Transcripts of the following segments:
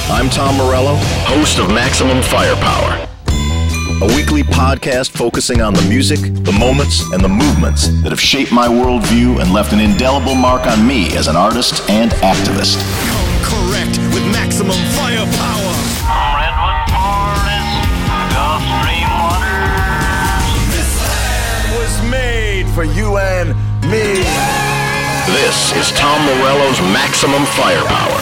I'm Tom Morello, host of Maximum Firepower, a weekly podcast focusing on the music, the moments, and the movements that have shaped my worldview and left an indelible mark on me as an artist and activist. Come correct with Maximum Firepower. Redwood Forest, Gulf Stream waters. This land was made for you and me. This is Tom Morello's Maximum Firepower.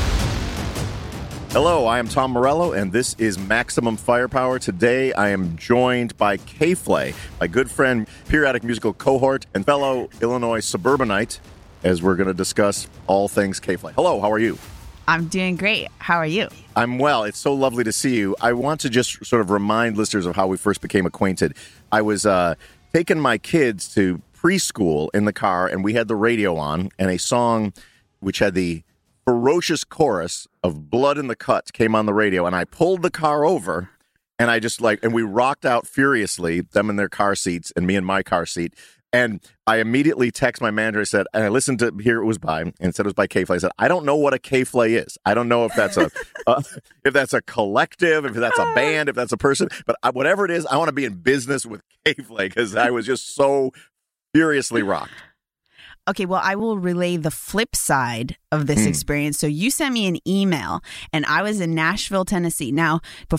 Hello, I am Tom Morello, and this is Maximum Firepower. Today, I am joined by K-Flay, my good friend, periodic musical cohort, and fellow Illinois suburbanite, as we're going to discuss all things K-Flay. Hello, how are you? I'm doing great. How are you? I'm well. It's so lovely to see you. I want to just sort of remind listeners of how we first became acquainted. I was taking my kids to preschool in the car, and we had the radio on, and a song which had the ferocious chorus of Blood in the Cut came on the radio, and I pulled the car over, and and we rocked out furiously, them in their car seats and me in my car seat. And I immediately text my manager. I said, and I listened to hear it was by, and it said it was by K-Flay. I said, I don't know what a K-Flay is. I don't know if that's a if that's a collective, if that's a band, if that's a person. But whatever it is, I want to be in business with K-Flay because I was just so furiously rocked. Okay, well, I will relay the flip side of this experience. So you sent me an email, and I was in Nashville, Tennessee. Now,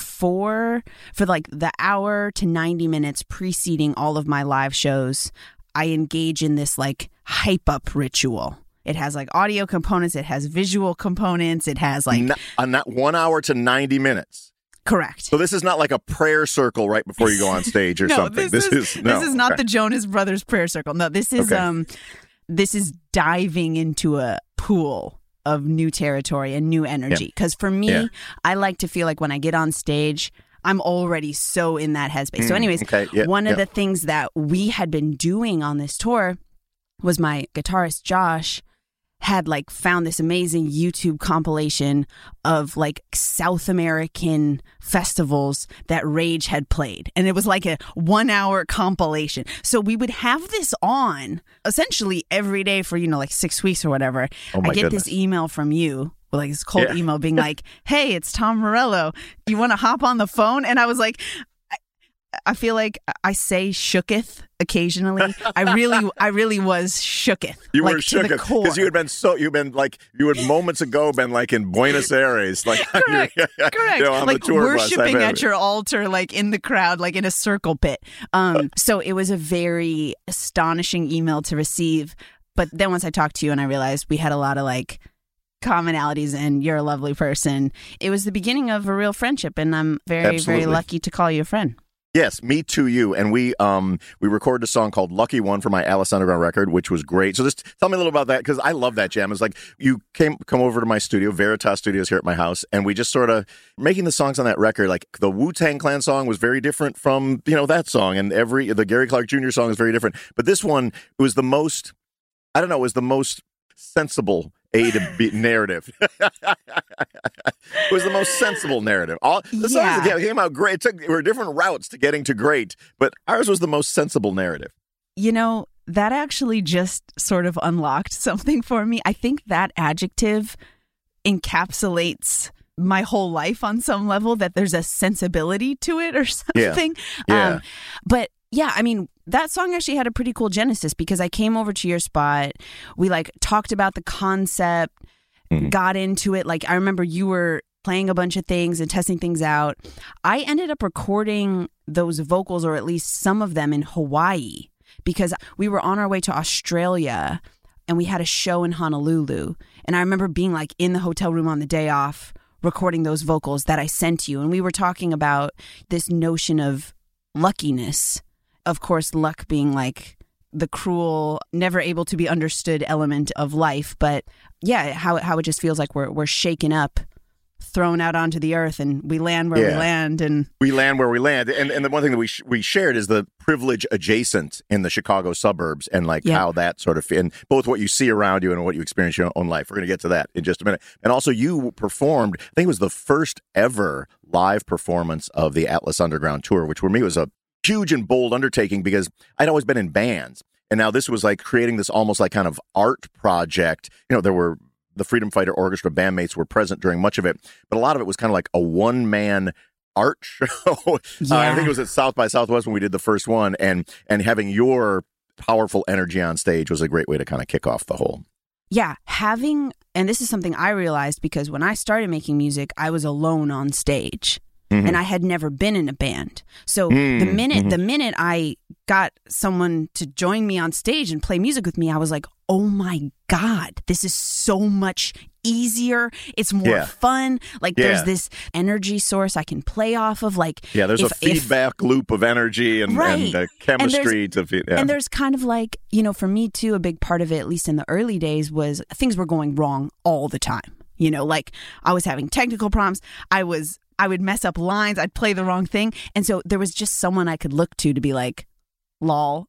for like the hour to 90 minutes preceding all of my live shows, I engage in this like hype up ritual. It has like audio components, it has visual components, it has like not 1 hour to 90 minutes. Correct. So this is not like a prayer circle right before you go on stage or something. This is not the Jonas Brothers prayer circle. No, this is This is diving into a pool of new territory and new energy. Because for me, I like to feel like when I get on stage, I'm already so in that headspace. So anyways, one of the things that we had been doing on this tour was my guitarist, Josh, had like found this amazing YouTube compilation of like South American festivals that Rage had played. And it was like a 1 hour compilation. So we would have this on essentially every day for, like 6 weeks or whatever. I get this email from you, like this cold email being like, hey, it's Tom Morello. You want to hop on the phone? And I was like, I feel like I say shooketh occasionally. I really was shooketh. You were shooketh because you had moments ago been like in Buenos Aires, like correct. On like the tour worshiping bus. at your altar, like in the crowd, like in a circle pit. So it was a very astonishing email to receive. But then once I talked to you and I realized we had a lot of like commonalities and you're a lovely person, it was the beginning of a real friendship, and I'm very, very lucky to call you a friend. Yes, me too, you. And we recorded a song called Lucky One for my Alice Underground record, which was great. So just tell me a little about that, because I love that jam. It's like you come over to my studio, Veritas Studios here at my house, and we just sort of making the songs on that record. Like the Wu-Tang Clan song was very different from, that song, and the Gary Clark Jr. song is very different. But this one, it was the most sensible A to B narrative. It was the most sensible narrative. All the songs that came out great. There were different routes to getting to great, but ours was the most sensible narrative. That actually just sort of unlocked something for me. I think that adjective encapsulates my whole life on some level, that there's a sensibility to it or something. Yeah. But yeah, I mean, that song actually had a pretty cool genesis, because I came over to your spot. We like talked about the concept, got into it. Like I remember you were playing a bunch of things and testing things out. I ended up recording those vocals, or at least some of them, in Hawaii, because we were on our way to Australia and we had a show in Honolulu. And I remember being like in the hotel room on the day off, recording those vocals that I sent you. And we were talking about this notion of luckiness. Of course, luck being like the cruel, never able to be understood element of life. But yeah, how it just feels like we're shaken up, thrown out onto the earth, and we land where we land. And we land where we land. And the one thing that we shared is the privilege adjacent in the Chicago suburbs, and like how that sort of, and both what you see around you and what you experience in your own life. We're going to get to that in just a minute. And also you performed, I think it was the first ever live performance of the Atlas Underground Tour, which for me was a huge and bold undertaking, because I'd always been in bands. And now this was like creating this almost like kind of art project. There were the Freedom Fighter Orchestra bandmates were present during much of it, but a lot of it was kind of like a one-man art show. I think it was at South by Southwest when we did the first one, and having your powerful energy on stage was a great way to kind of kick off the whole. Yeah, and this is something I realized because when I started making music, I was alone on stage. Mm-hmm. And I had never been in a band. So the minute I got someone to join me on stage and play music with me, I was like, oh my God, this is so much easier. It's more fun. Like there's this energy source I can play off of. Like there's a feedback loop of energy and chemistry and there's kind of like, for me too, a big part of it, at least in the early days, was things were going wrong all the time. Like I was having technical problems. I would mess up lines. I'd play the wrong thing. And so there was just someone I could look to be like, lol.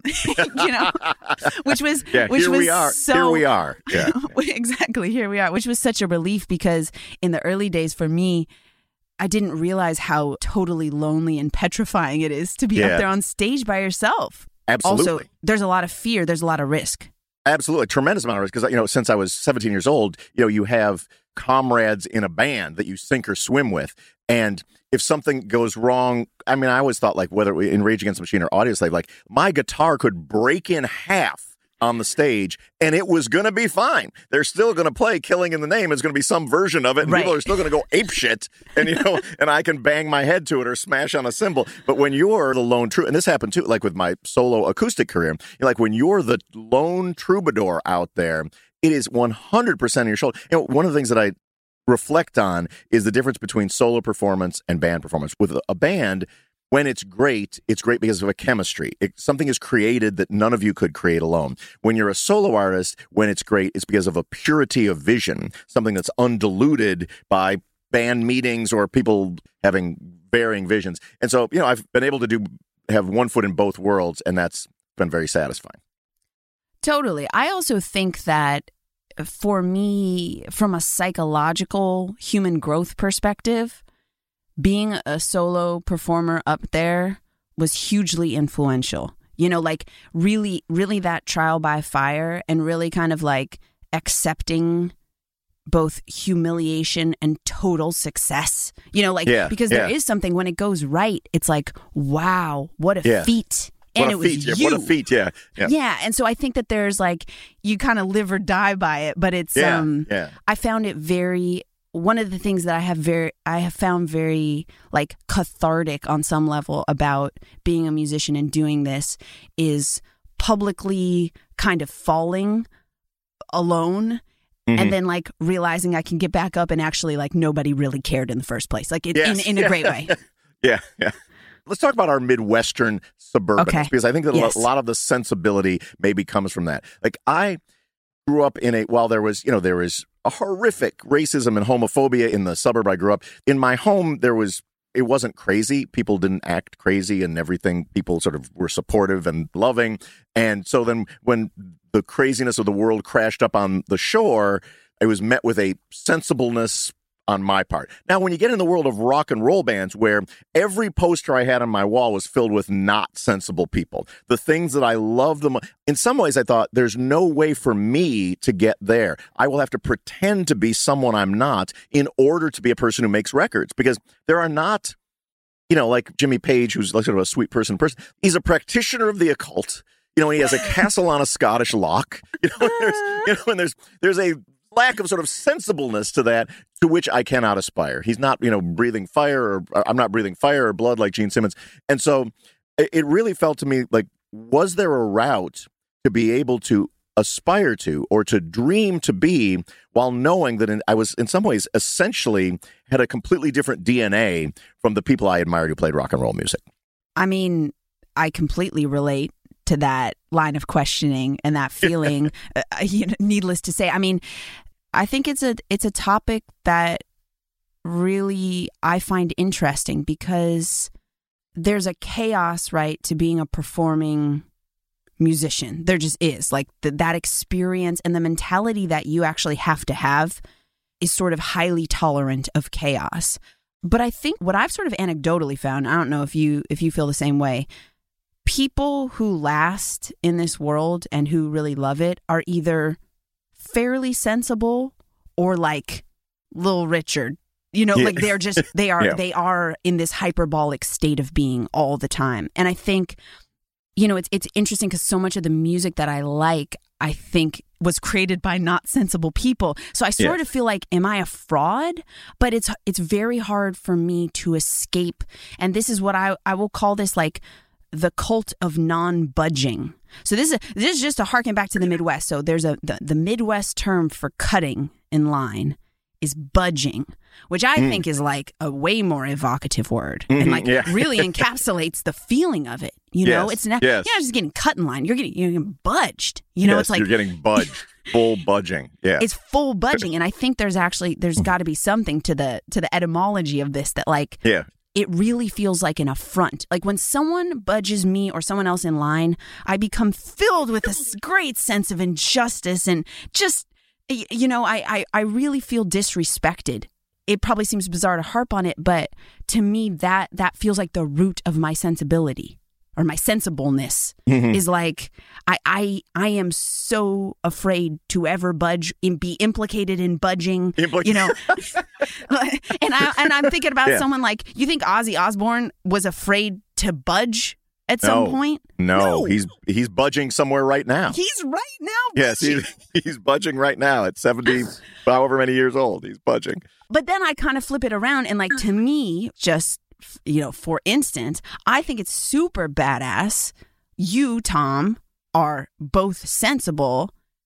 Which was here we are. Yeah. Exactly. Here we are, which was such a relief because in the early days for me, I didn't realize how totally lonely and petrifying it is to be up there on stage by yourself. Absolutely. Also, there's a lot of fear. There's a lot of risk. Absolutely. Tremendous amount of risk because, since I was 17 years old, you have comrades in a band that you sink or swim with. And if something goes wrong, I always thought like whether in Rage Against the Machine or Audioslave, like my guitar could break in half on the stage and it was going to be fine. They're still going to play Killing in the Name. It's going to be some version of it. And people are still going to go apeshit and, and I can bang my head to it or smash on a cymbal. But when you're the lone troubadour, and this happened too, like with my solo acoustic career, like when you're the lone troubadour out there, it is 100% on your shoulder. One of the things that I reflect on is the difference between solo performance and band performance. With a band, when it's great because of a chemistry. Something is created that none of you could create alone. When you're a solo artist, when it's great, it's because of a purity of vision, something that's undiluted by band meetings or people having varying visions. And so, I've been able to have one foot in both worlds, and that's been very satisfying. Totally. I also think that for me, from a psychological human growth perspective, being a solo performer up there was hugely influential. Like really, really that trial by fire and really kind of like accepting both humiliation and total success, because there is something when it goes right, it's like, wow, what a feat. And it was you. What a feat, yeah. And so I think that there's like, you kind of live or die by it, but it's, I found it one of the things that I have found very like cathartic on some level about being a musician and doing this is publicly kind of falling alone. Mm-hmm. And then like realizing I can get back up and actually like nobody really cared in the first place. Like in a great way. Yeah. Let's talk about our Midwestern suburbanites, because I think that a lot of the sensibility maybe comes from that. Like I grew up while there was a horrific racism and homophobia in the suburb I grew up. In my home, it wasn't crazy. People didn't act crazy and everything. People sort of were supportive and loving. And so then when the craziness of the world crashed up on the shore, it was met with a sensibleness on my part. Now, when you get in the world of rock and roll bands where every poster I had on my wall was filled with not sensible people, the things that I loved them, in some ways I thought there's no way for me to get there. I will have to pretend to be someone I'm not in order to be a person who makes records, because there are not, like Jimmy Page, who's like sort of a sweet person. He's a practitioner of the occult. He has a castle on a Scottish loch. And there's a lack of sort of sensibleness to that, to which I cannot aspire. He's not, breathing fire, or I'm not breathing fire or blood like Gene Simmons. And so it really felt to me like, was there a route to be able to aspire to or to dream to be, while knowing that I was in some ways essentially had a completely different DNA from the people I admired who played rock and roll music? I mean, I completely relate to that line of questioning and that feeling. Needless to say, I mean, I think it's a topic that really I find interesting, because there's a chaos, right, to being a performing musician. There just is, like that experience and the mentality that you actually have to have is sort of highly tolerant of chaos. But I think what I've sort of anecdotally found, I don't know if you feel the same way, people who last in this world and who really love it are either fairly sensible or like Little Richard. You know, like they are in this hyperbolic state of being all the time. And I think, you know, it's interesting because so much of the music that I like, I think was created by not sensible people. So I sort of feel like, am I a fraud? But it's very hard for me to escape. And this is what I will call this like the cult of non-budging. So this is just to harken back to the Midwest. So there's the Midwest term for cutting in line is budging, which I think is like a way more evocative word and like really encapsulates the feeling of it. You know, it's not just getting cut in line. You're getting budged. You know, it's like you're getting budged, full budging. Yeah, it's full budging, and I think there's got to be something to the etymology of this that like it really feels like an affront. Like when someone budges me or someone else in line, I become filled with this great sense of injustice and just. You know, I really feel disrespected. It probably seems bizarre to harp on it, but to me, that feels like the root of my sensibility or my sensibleness is like, I am so afraid to ever budge and be implicated in budging, you know. and I'm thinking about someone like, you think Ozzy Osbourne was afraid to budge at some point? No, he's budging somewhere right now. He's right now. Yes, he's budging right now at 70, however many years old. He's budging. But then I kind of flip it around and like to me, just, you know, for instance, I think it's super badass. You, Tom, are both sensible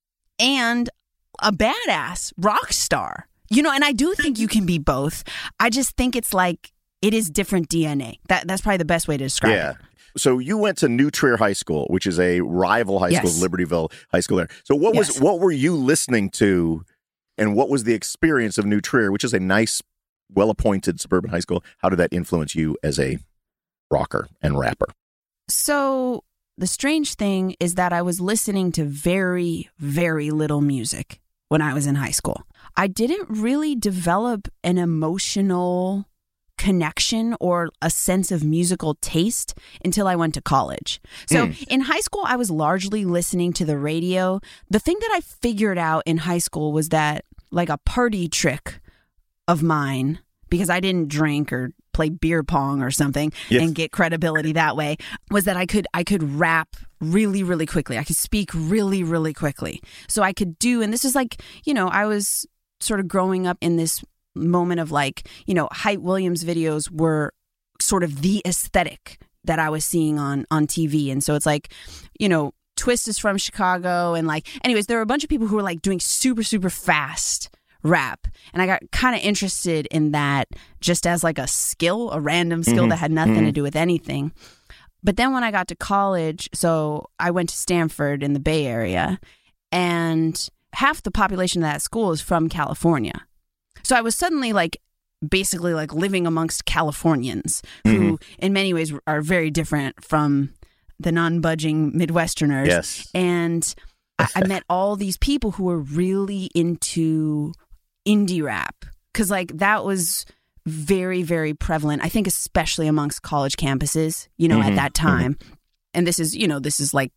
and a badass rock star. You know, and I do think you can be both. I just think it's like it is different DNA. That's probably the best way to describe it. So you went to New Trier High School, which is a rival high school, Libertyville High School there. So what were you listening to, and what was the experience of New Trier, which is a nice, well-appointed suburban high school? How did that influence you as a rocker and rapper? So the strange thing is that I was listening to very, very little music when I was in high school. I didn't really develop an emotional connection or a sense of musical taste until I went to college. So in high school, I was largely listening to the radio. The thing that I figured out in high school was that like a party trick of mine, because I didn't drink or play beer pong or something and get credibility that way, was that I could rap really, really quickly. I could speak really, really quickly. So I could do, and this is like, you know, I was sort of growing up in this moment of like, you know, Hype Williams videos were sort of the aesthetic that I was seeing on TV. And so it's like, you know, Twist is from Chicago. And like, anyways, there were a bunch of people who were like doing super, super fast rap. And I got kind of interested in that just as like a skill, a random skill that had nothing to do with anything. But then when I got to college, so I went to Stanford in the Bay Area, and half the population of that school is from California. So I was suddenly like basically like living amongst Californians who in many ways are very different from the non-budging Midwesterners. Yes. And I met all these people who were really into indie rap because like that was very, very prevalent, I think, especially amongst college campuses, you know, at that time. And this is like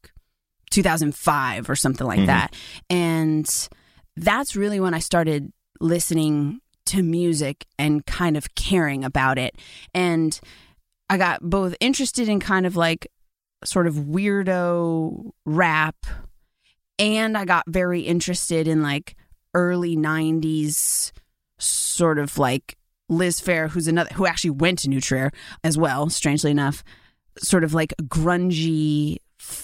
2005 or something like that. And that's really when I started listening to music and kind of caring about it. And I got both interested in kind of like sort of weirdo rap, and I got very interested in like early 90s sort of like Liz Phair, who actually went to New Trier as well, strangely enough, sort of like grungy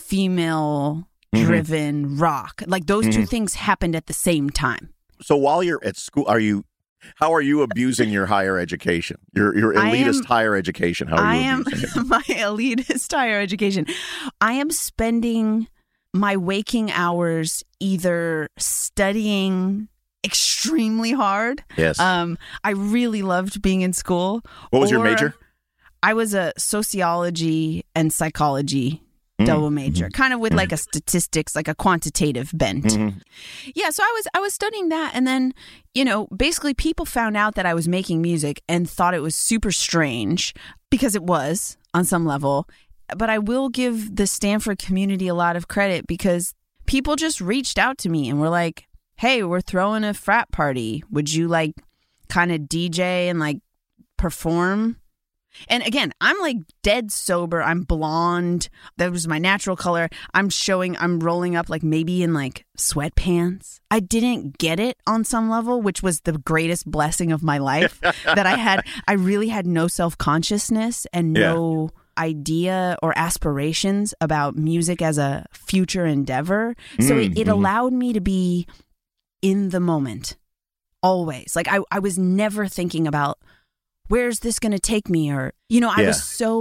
female driven rock. Like those two things happened at the same time. So while you're at school, how are you abusing your higher education? Your elitist higher education? How are you abusing it? My elitist higher education. I am spending my waking hours either studying extremely hard. Yes. I really loved being in school. What was your major? I was a sociology and psychology double major, kind of with like a statistics, like a quantitative bent. Yeah, so I was studying that, and then, you know, basically people found out that I was making music and thought it was super strange, because it was on some level. But I will give the Stanford community a lot of credit, because people just reached out to me and were like, hey, we're throwing a frat party. Would you like kind of DJ and like perform? And again, I'm like dead sober. I'm blonde. That was my natural color. I'm rolling up like maybe in like sweatpants. I didn't get it on some level, which was the greatest blessing of my life that I had. I really had no self-consciousness and no idea or aspirations about music as a future endeavor. So it allowed me to be in the moment always. Like I was never thinking about, where's this going to take me? Or, I was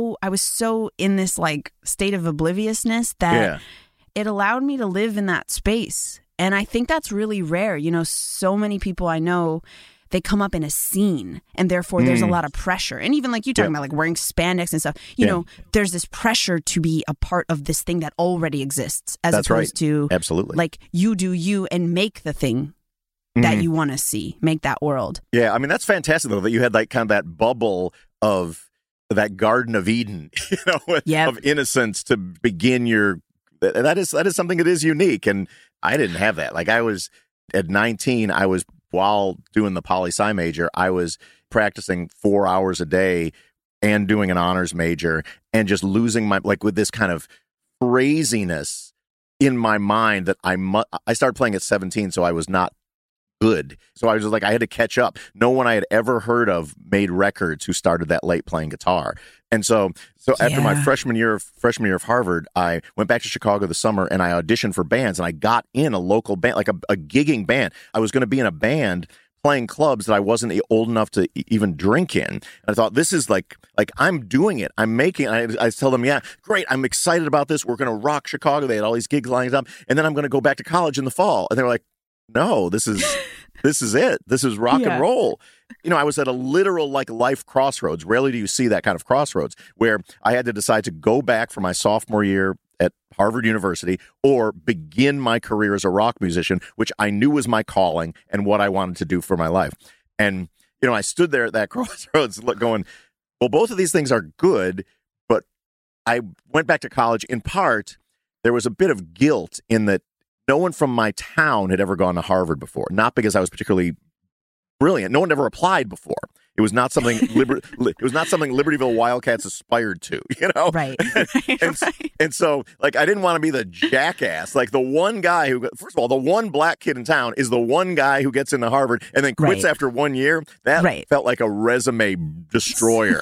so in this like state of obliviousness that it allowed me to live in that space. And I think that's really rare. So many people I know, they come up in a scene and therefore there's a lot of pressure. And even like you talking about like wearing spandex and stuff, there's this pressure to be a part of this thing that already exists as opposed to absolutely like you do you and make the thing that you want to see, make that world. Yeah, I mean, that's fantastic, though, that you had like kind of that bubble of that Garden of Eden, of innocence to begin your, that is something that is unique. And I didn't have that. Like I was, at 19, while doing the poli-sci major, I was practicing 4 hours a day and doing an honors major and just losing like with this kind of craziness in my mind that I started playing at 17, so I was not good. So I was just like, I had to catch up. No one I had ever heard of made records who started that late playing guitar. And so after my freshman year of Harvard, I went back to Chicago this summer and I auditioned for bands and I got in a local band, like a gigging band. I was going to be in a band playing clubs that I wasn't old enough to even drink in. And I thought, this is like I'm doing it. I'm making, I tell them, yeah, great. I'm excited about this. We're going to rock Chicago. They had all these gigs lined up. And then I'm going to go back to college in the fall. And they were like, no, this is it. This is rock and roll. I was at a literal like life crossroads. Rarely do you see that kind of crossroads where I had to decide to go back for my sophomore year at Harvard University or begin my career as a rock musician, which I knew was my calling and what I wanted to do for my life. And, I stood there at that crossroads going, well, both of these things are good, but I went back to college. In part, there was a bit of guilt in that no one from my town had ever gone to Harvard before, not because I was particularly brilliant. No one ever applied before. It was not something Libertyville Wildcats aspired to, Right. And so, like, I didn't want to be the jackass. Like, the one guy who, first of all, the one black kid in town is the one guy who gets into Harvard and then quits after 1 year. That felt like a resume destroyer.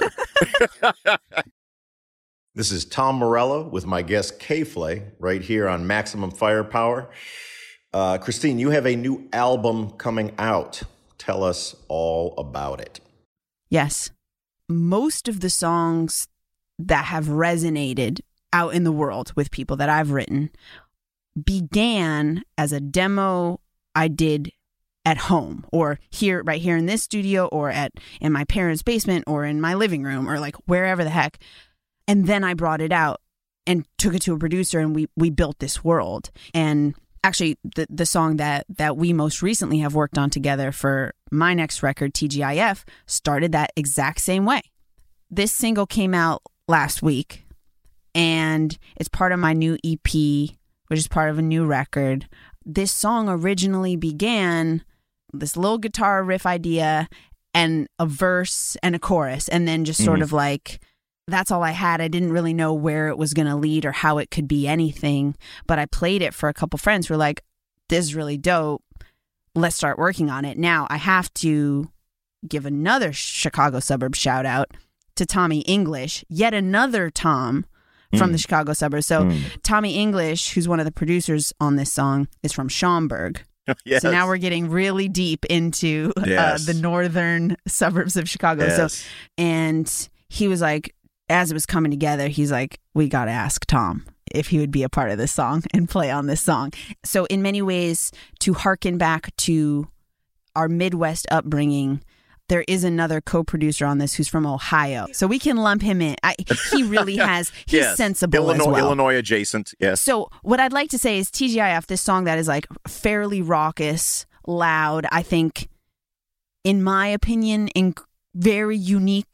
This is Tom Morello with my guest K-Flay right here on Maximum Firepower. Christine, you have a new album coming out. Tell us all about it. Yes. Most of the songs that have resonated out in the world with people that I've written began as a demo I did at home or right here in this studio or in my parents' basement or in my living room or like wherever the heck. And then I brought it out and took it to a producer and we built this world. And actually, the song that we most recently have worked on together for my next record, TGIF, started that exact same way. This single came out last week, and it's part of my new EP, which is part of a new record. This song originally began this little guitar riff idea and a verse and a chorus, and then just sort of like, that's all I had. I didn't really know where it was going to lead or how it could be anything, but I played it for a couple friends who were like, this is really dope. Let's start working on it. Now I have to give another Chicago suburb shout out to Tommy English, yet another Tom from the Chicago suburbs. So Tommy English, who's one of the producers on this song, is from Schaumburg. Yes. So now we're getting really deep into the northern suburbs of Chicago. Yes. So, and he was like, as it was coming together, he's like, we got to ask Tom if he would be a part of this song and play on this song. So in many ways, to hearken back to our Midwest upbringing, there is another co-producer on this who's from Ohio. So we can lump him in. He really has, he's sensible as well. Illinois adjacent, yes. So what I'd like to say is TGIF, this song that is like fairly raucous, loud, I think, in my opinion, very unique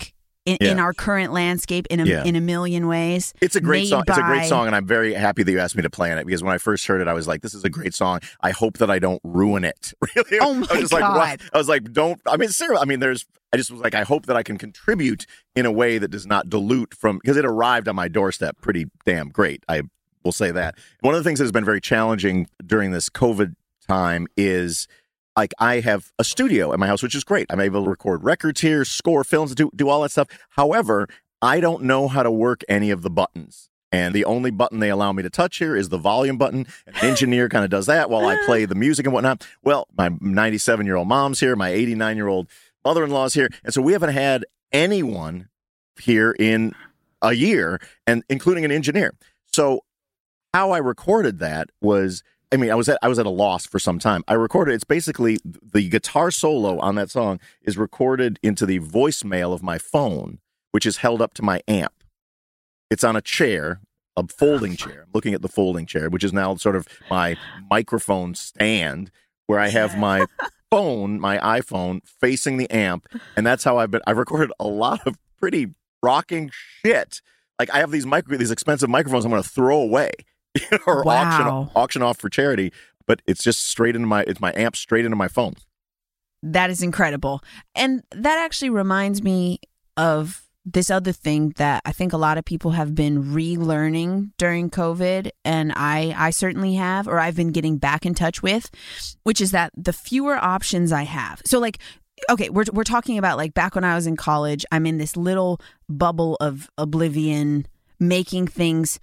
in our current landscape in a million ways. It's a great song. It's a great song, and I'm very happy that you asked me to play on it, because when I first heard it, I was like, this is a great song. I hope that I don't ruin it. Really? Oh my I was just God. like, what? I was like, don't. I mean, seriously. I mean, I just was like, I hope that I can contribute in a way that does not dilute from, because it arrived on my doorstep pretty damn great. I will say that. One of the things that has been very challenging during this COVID time is, like, I have a studio at my house, which is great. I'm able to record records here, score films, do all that stuff. However, I don't know how to work any of the buttons. And the only button they allow me to touch here is the volume button. An engineer kind of does that while I play the music and whatnot. Well, my 97-year-old mom's here. My 89-year-old mother-in-law's here. And so we haven't had anyone here in a year, and including an engineer. So how I recorded that was, I mean, I was at a loss for some time. I recorded, it's basically the guitar solo on that song is recorded into the voicemail of my phone, which is held up to my amp. It's on a chair, a folding chair. I'm looking at the folding chair, which is now sort of my microphone stand, where I have my phone, my iPhone, facing the amp. And that's how I've recorded a lot of pretty rocking shit. Like, I have these expensive microphones I'm going to throw away or auction off for charity. But it's just straight into my amp straight into my phone. That is incredible. And that actually reminds me of this other thing that I think a lot of people have been relearning during COVID, and I certainly have, or I've been getting back in touch with, which is that the fewer options I have. So, like, okay, we're talking about, like, back when I was in college, I'm in this little bubble of oblivion, making things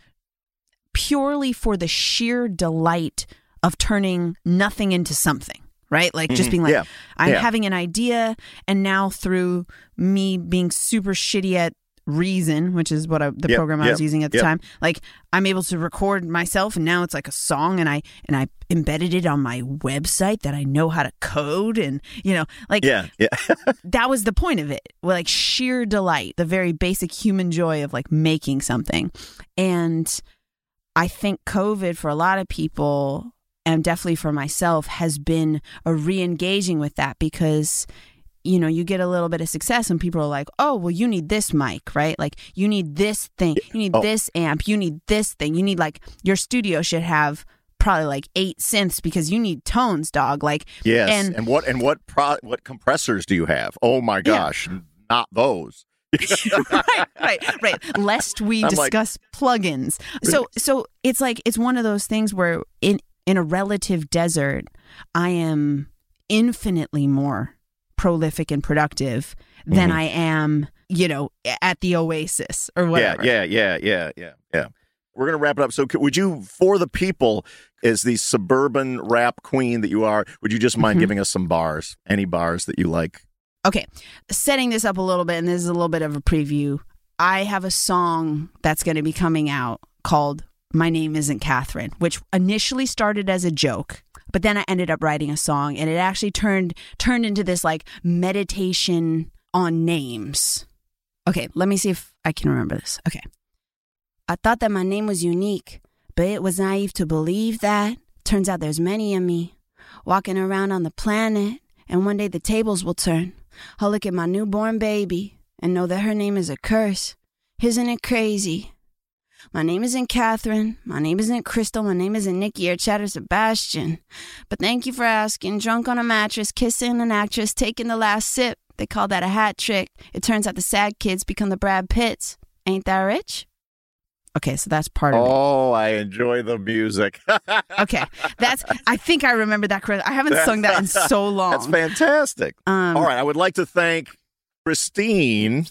purely for the sheer delight of turning nothing into something. Right? Like, just being like, I'm having an idea, and now through me being super shitty at Reason, which is what the program I was using at the time, like, I'm able to record myself, and now it's like a song, and I embedded it on my website that I know how to code, and, you know, like, that was the point of it. Like, sheer delight, the very basic human joy of, like, making something. And I think COVID, for a lot of people, and definitely for myself, has been a re-engaging with that, because, you know, you get a little bit of success and people are like, oh, well, you need this mic, right? Like, you need this thing, you need this amp, you need this thing, you need, like, your studio should have probably like 8 synths because you need tones, dog. Like, yes. And what compressors do you have? Oh my gosh, not those. right. Lest we discuss plugins. So it's like, it's one of those things where in a relative desert, I am infinitely more prolific and productive than I am, you know, at the Oasis or whatever. Yeah. We're going to wrap it up. So would you, for the people, as the suburban rap queen that you are, would you just mind giving us some bars, any bars that you like? Okay. Setting this up a little bit, and this is a little bit of a preview. I have a song that's going to be coming out called My Name Isn't Catherine, which initially started as a joke, but then I ended up writing a song, and it actually turned into this, like, meditation on names. Okay, let me see if I can remember this. Okay. I thought that my name was unique, but it was naive to believe that. Turns out there's many of me walking around on the planet, and one day the tables will turn. I'll look at my newborn baby and know that her name is a curse. Isn't it crazy? My name isn't Catherine. My name isn't Crystal. My name isn't Nikki or Chatter Sebastian. But thank you for asking. Drunk on a mattress, kissing an actress, taking the last sip. They call that a hat trick. It turns out the sad kids become the Brad Pitts. Ain't that rich? Okay, so that's part of it. Oh, I enjoy the music. Okay, I think I remember that correctly. I haven't sung that in so long. That's fantastic. All right, I would like to thank Christine.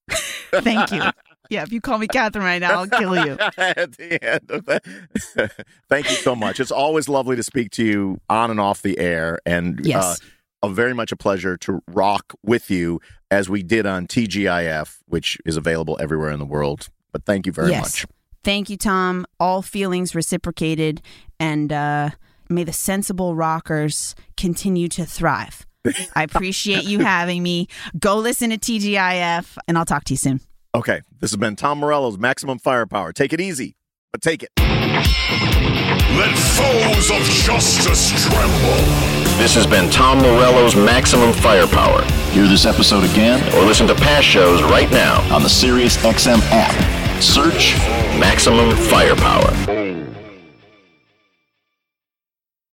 Thank you. Yeah, if you call me Catherine right now, I'll kill you. At the end of that. Thank you so much. It's always lovely to speak to you on and off the air. And yes. Very much a pleasure to rock with you as we did on TGIF, which is available everywhere in the world. But thank you very much. Thank you, Tom. All feelings reciprocated. And may the sensible rockers continue to thrive. I appreciate you having me. Go listen to TGIF, and I'll talk to you soon. Okay, this has been Tom Morello's Maximum Firepower. Take it easy, but take it. Let foes of justice tremble. This has been Tom Morello's Maximum Firepower. Hear this episode again Or listen to past shows right now on the SiriusXM app. Search Maximum Firepower.